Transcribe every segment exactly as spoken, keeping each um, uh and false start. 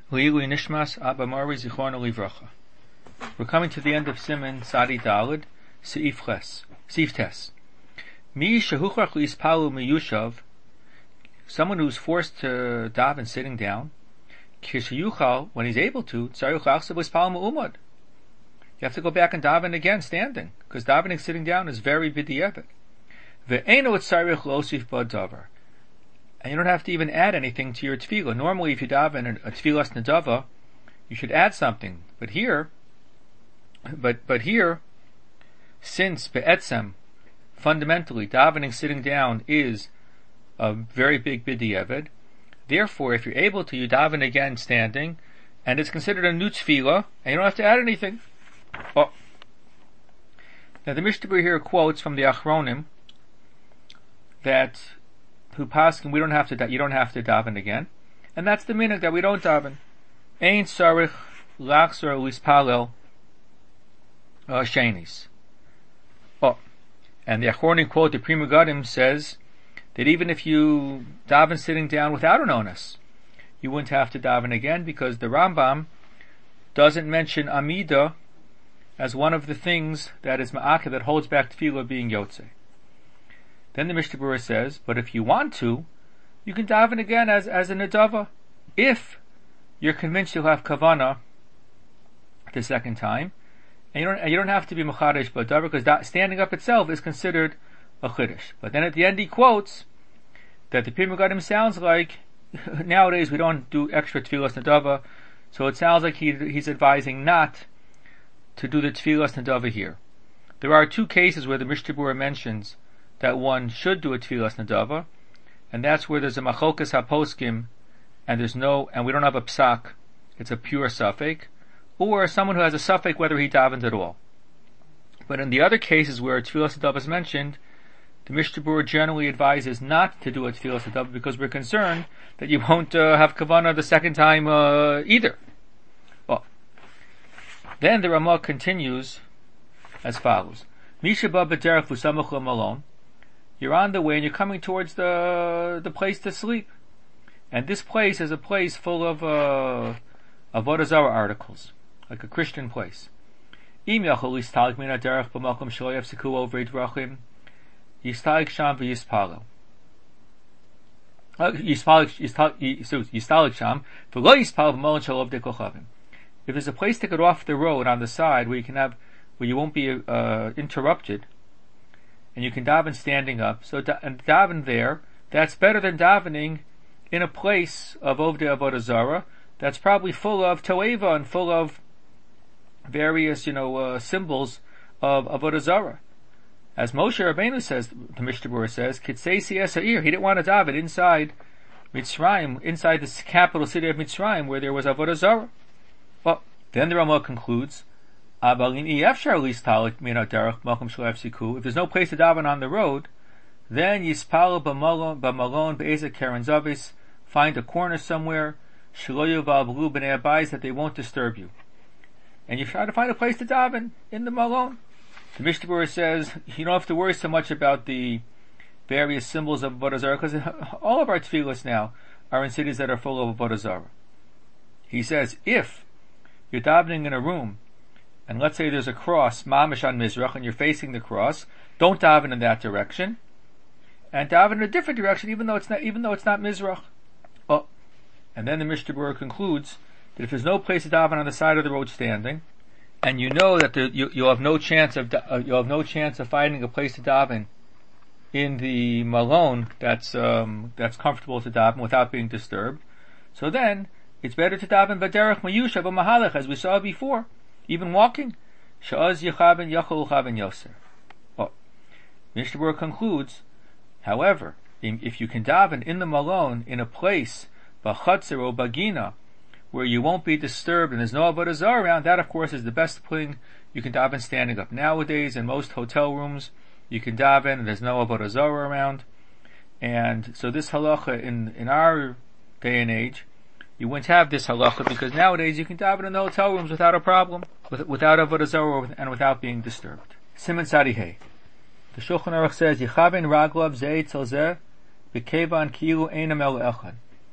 Leilui Nishmas Abba Mori Zichrono Livracha. We're coming to the end of Siman Sadi Dalid, Seif Ches, Seif Tes. Mi shehuchach liispalu miyushav, someone who's forced to daven sitting down, kishayuchal, when he's able to, tzarich lachsav liispalu me'umad. You have to go back and daven again standing, because davening sitting down is very b'di'evet. Ve'eno tzarich losif b'davar. And you don't have to even add anything to your tefillah. Normally, if you daven a tefillas nedava, you should add something. But here, but but here, since be'etzem, fundamentally, davening sitting down is a very big b'di'evet, therefore, if you're able to, you daven again standing, and it's considered a new tefillah, and you don't have to add anything. Oh. Now, the Mishnah here quotes from the Achronim that who paskin we don't have to you don't have to daven again, and that's the minhag that we don't daven. Ein sarich lachzor lispalel shenis. Oh, and the Achronim quote, the Pri Megadim says that even if you daven sitting down without an onus, you wouldn't have to daven again, because the Rambam doesn't mention amida as one of the things that is ma'akeh, that holds back tefillah being yotze. Then the Mishnah Berurah says, but if you want to, you can daven again as, as a nedava, if you're convinced you'll have kavana the second time, and you don't, and you don't have to be mechadesh b'davar, because that, standing up itself is considered a chiddush. But then at the end he quotes that the Pri Megadim sounds like, nowadays we don't do extra tefillas nedava, so it sounds like he, he's advising not to do the tefillas nedava here. There are two cases where the Mishnah Berurah mentions that one should do a tefillas nedava, and that's where there's a machokas haposkim, and there's no, and we don't have a psak, it's a pure suffix, or someone who has a suffix whether he davens at all. But in the other cases where a tefillas nedava is mentioned, the Mishnah Berurah generally advises not to do a tefillas nedava, because we're concerned that you won't uh, have kavanah the second time uh, either. Well, then the Ramah continues as follows: Misha ba b'derech v'samach l'malon. You're on the way and you're coming towards the the place to sleep, and this place is a place full of uh, avodah zarah articles, like a Christian place. Im yachol yistalik min haderech b'makom shelo yafsiku over drachim, yistalik sham v'yispalo. Yistalik yistalik sham v'lo yispalo b'malon shelo avdei kochavim. If there's a place to get off the road on the side where you can have, where you won't be uh, interrupted, and you can daven standing up, so da- and daven there, that's better than davening in a place of Ovdei Avodah Zarah that's probably full of toeva and full of various, you know, uh, symbols of Avodah Zarah. As Moshe Rabbeinu says, the Mishnah Berurah says, Kitseisi Esa'ir, he didn't want to daven inside Mitzrayim, inside the capital city of Mitzrayim, where there was Avodah Zarah. Well, then the Ramah concludes, if there's no place to daven on the road, then yispal b'malon be'ezek keren zavis, find a corner somewhere, shelo yavavlu b'nei abayis, that they won't disturb you, and you try to find a place to daven in the malon. The Mishnah Berurah says you don't have to worry so much about the various symbols of Avodah Zarah, because all of our tefillas now are in cities that are full of Avodah Zarah. He says if you're davening in a room, and let's say there's a cross, mamish on Mizrach, and you're facing the cross, don't daven in that direction, and daven in a different direction, even though it's not, even though it's not Mizrach. Oh, and then the Mishnah Berurah concludes that if there's no place to daven on the side of the road standing, and you know that there, you, you'll have no chance of uh, you'll have no chance of finding a place to daven in the malon that's um, that's comfortable to daven without being disturbed, so then it's better to daven b'derech mayushav v'mahalech, as we saw before. Even walking, sha'az yechaven yachol chaven yoser. Well, Mishnah Berurah concludes, however, if you can daven in the malon, in a place, b'chatzer or bagina, where you won't be disturbed and there's no avodah zarah around, that of course is the best thing. You can daven standing up. Nowadays, in most hotel rooms, you can daven and there's no avodah zarah around. And so this halacha in, in our day and age, you wouldn't have this halacha, because nowadays you can daven in the hotel rooms without a problem, with, without avodah zarah and without being disturbed. Siman Sadi Hey. The Shulchan Aruch says, Yichaven raglav zei tel zeh, b'kevan ki'ilu einam el echad.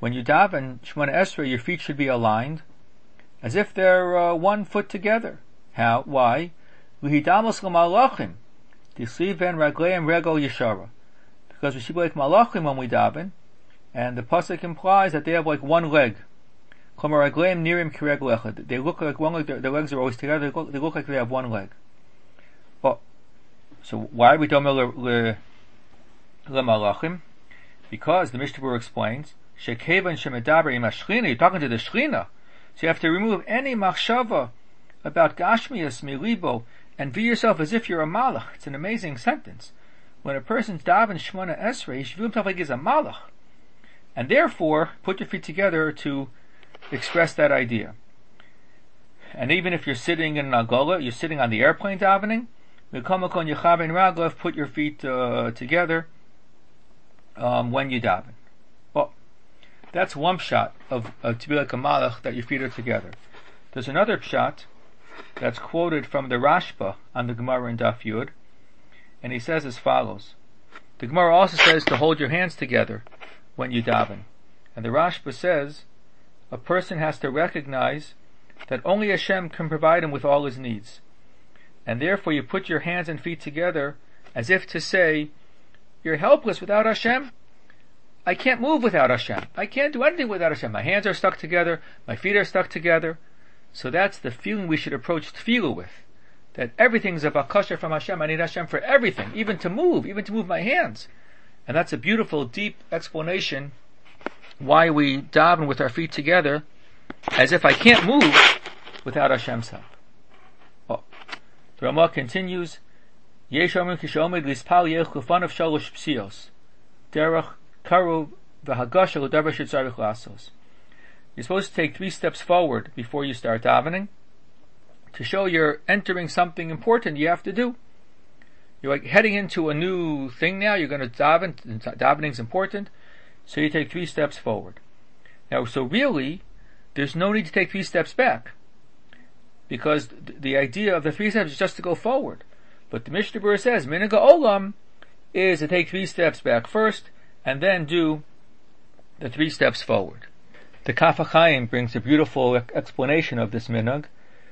when you daven Shemona Esrei, your feet should be aligned as if they're uh, one foot together. How? Why? L'hidamos l'malachim tisliven ragleim regel yeshara. Because we should be like malachim when we daven, and the pasuk implies that they have like one leg. Klomer ragleim nirim kiregel echad. They look like one leg. Their, their legs are always together. They look, they look like they have one leg. Well, so why are we domer l'malachim? Because the Mishnah Berurah explains, shekevan shemedaber im hashchina. You're talking to the shchina, so you have to remove any machshava about gashmias milibo and view yourself as if you're a malach. It's an amazing sentence. When a person's daven Shemona Esrei, he should view himself like he's a malach, and therefore put your feet together to express that idea. And even if you're sitting in an agola, you're sitting on the airplane davening, put your feet uh, together um, when you daven. Well, that's one pshat of uh, to be like a malach, that your feet are together. There's another pshat that's quoted from the Rashba on the Gemara in Daf Yud, and he says as follows. The Gemara also says to hold your hands together when you daven. And the Rashba says, a person has to recognize that only Hashem can provide him with all his needs. And therefore you put your hands and feet together as if to say, you're helpless without Hashem. I can't move without Hashem. I can't do anything without Hashem. My hands are stuck together, my feet are stuck together. So that's the feeling we should approach tefillah with. That everything's a bakasha from Hashem. I need Hashem for everything, even to move, even to move my hands. And that's a beautiful, deep explanation why we daven with our feet together, as if I can't move without Hashem's help. Oh. The Ramah continues, Yesh omer kishomed lispal yech lefanav shalosh psios, derech karuv v'hagasha l'davar shetzarich lasos. You're supposed to take three steps forward before you start davening, to show you're entering something important you have to do. You're like heading into a new thing now, you're going to daven, davening's important, so you take three steps forward. Now, so really, there's no need to take three steps back, because th- the idea of the three steps is just to go forward. But the Mishnah Berurah says, Minhag Olam is to take three steps back first, and then do the three steps forward. The Kaf HaChaim brings a beautiful explanation of this minhag,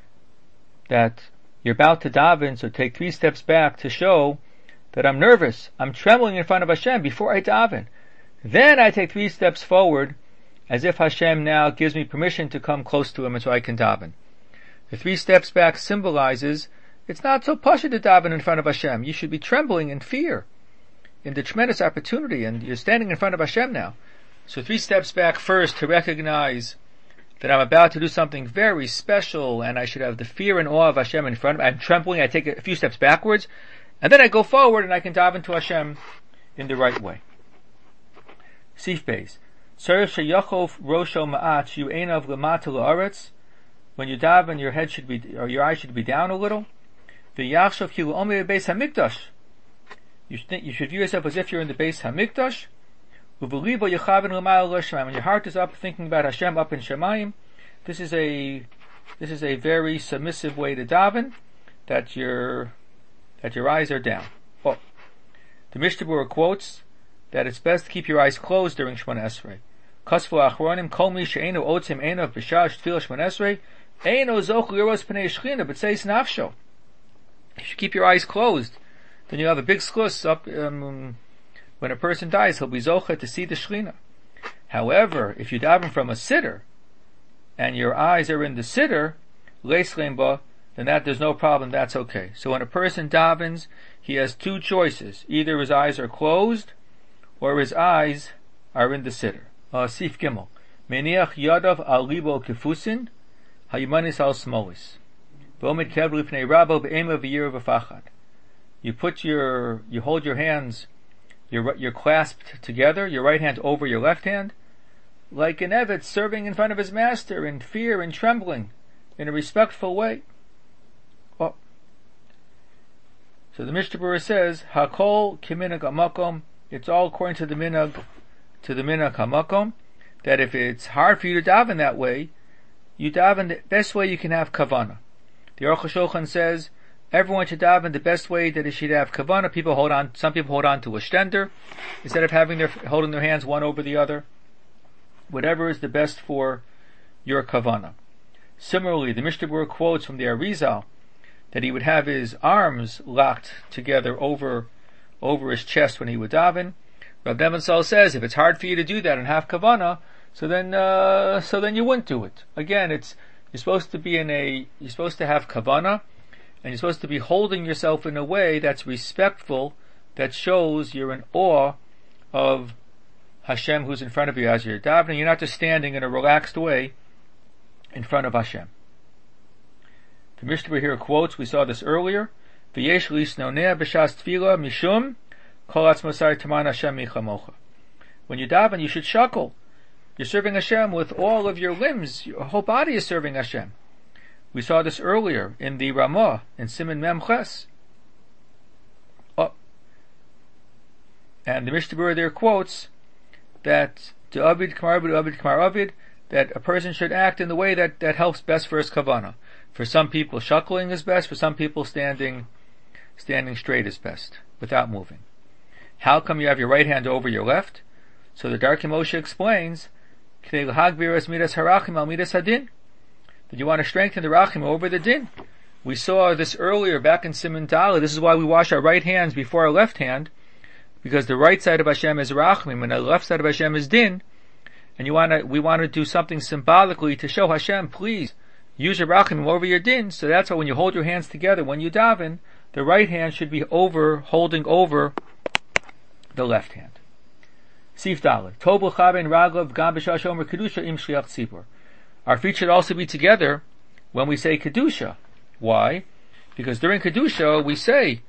that you're about to daven, so take three steps back to show that I'm nervous, I'm trembling in front of Hashem before I daven. Then I take three steps forward, as if Hashem now gives me permission to come close to Him and so I can daven. The three steps back symbolizes it's not so pasha to daven in front of Hashem. You should be trembling in fear, in the tremendous opportunity, and you're standing in front of Hashem now. So three steps back first to recognize that I'm about to do something very special, and I should have the fear and awe of Hashem in front of me. I'm trembling, I take a few steps backwards, and then I go forward and I can daven to Hashem in the right way. Sif Beis. Serif sheyachov rosho ma'at yu einav lemata la'aretz. When you daven, your head should be, or your eyes should be down a little. V'yachshov ki l'omei beis hamikdash. You should, you should view yourself as if you're in the Beis Hamikdash. Uvelibo yechavin l'mayal l'shamayim. When your heart is up, thinking about Hashem up in Shemayim, this is a this is a very submissive way to daven. That your that your eyes are down. Oh, the Mishnah Berurah quotes that it's best to keep your eyes closed during Shemona Esrei. Kasvu achronim kol mi she'enu otzim einav b'shah tefillah Shemona Esrei eino zoch liros pnei shchina b'tzeis nafsho. If you keep your eyes closed, then you have a big schus up. Um, when a person dies, he'll be zocha to see the shchina. However, if you daven from a sitter, and your eyes are in the sitter, leis lemba, then that there's no problem. That's okay. So when a person davens, he has two choices: either his eyes are closed, or his eyes are in the sitter. Uh, Sif Gimel. Meniach yadav al libo kefusin, hayumanis al smolis. V'omid kev lifnei rabo be'ema v'yir v'fachad. You put your, you hold your hands, you're, you're clasped together, your right hand over your left hand, like an Evet serving in front of his master in fear and trembling, in a respectful way. Well, so the Mishnah Berurah says, Hakol kiminag hamakom, it's all according to the minhag, to the minhag hamakom, that if it's hard for you to daven that way, you daven the best way you can have kavanah. The Aruch HaShulchan says, everyone should daven the best way that it should have kavanah. People hold on, some people hold on to a stender, instead of having their, holding their hands one over the other. whatever is the best for your kavanah. Similarly, the Mishnah Berurah quotes from the Arizal that he would have his arms locked together over over his chest when he would daven. Rav Nebenzahl says if it's hard for you to do that and have kavanah, so then uh, so then you wouldn't do it. Again, it's you're supposed to be in a you're supposed to have kavanah, and you're supposed to be holding yourself in a way that's respectful, that shows you're in awe of Hashem who's in front of you as you're davening. You're not just standing in a relaxed way in front of Hashem. The Mishnah Berurah here quotes, we saw this earlier, V'yesh lisnoneh b'shas tefillah mishum kol atzmosai taman Hashem michamocha. When you daven, you should shuckle. You're serving Hashem with all of your limbs. Your whole body is serving Hashem. We saw this earlier in the Ramah, in Siman Mem Ches. Oh. And the Mishnah Berurah there quotes that to Avid Kamar Avid Avid Kamar Avid, that a person should act in the way that, that helps best for his kavanah. For some people, shuckling is best. For some people, standing standing straight is best, without moving. How come you have your right hand over your left? So the Darkei Moshe explains, that you want to strengthen the rachim over the din. We saw this earlier back in Siman Dalet. This is why we wash our right hands before our left hand, because the right side of Hashem is rachim and the left side of Hashem is din. And you want to, we want to do something symbolically to show Hashem, please use your rachim over your din. So that's why when you hold your hands together, when you daven, the right hand should be over, holding over the left hand. Sif Dalet. Tobu Chaben Raglav Gam B'Shas Omer Kedusha Im Shliach Tzibur. Our feet should also be together when we say Kedusha. Why? Because during Kedusha we say,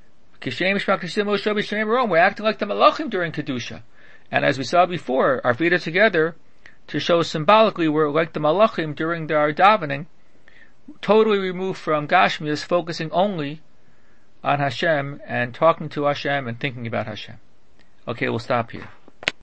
we're acting like the Malachim during Kedusha. And as we saw before, our feet are together to show symbolically we're like the Malachim during our davening, totally removed from Gashmias, focusing only on Hashem and talking to Hashem and thinking about Hashem. Okay, we'll stop here.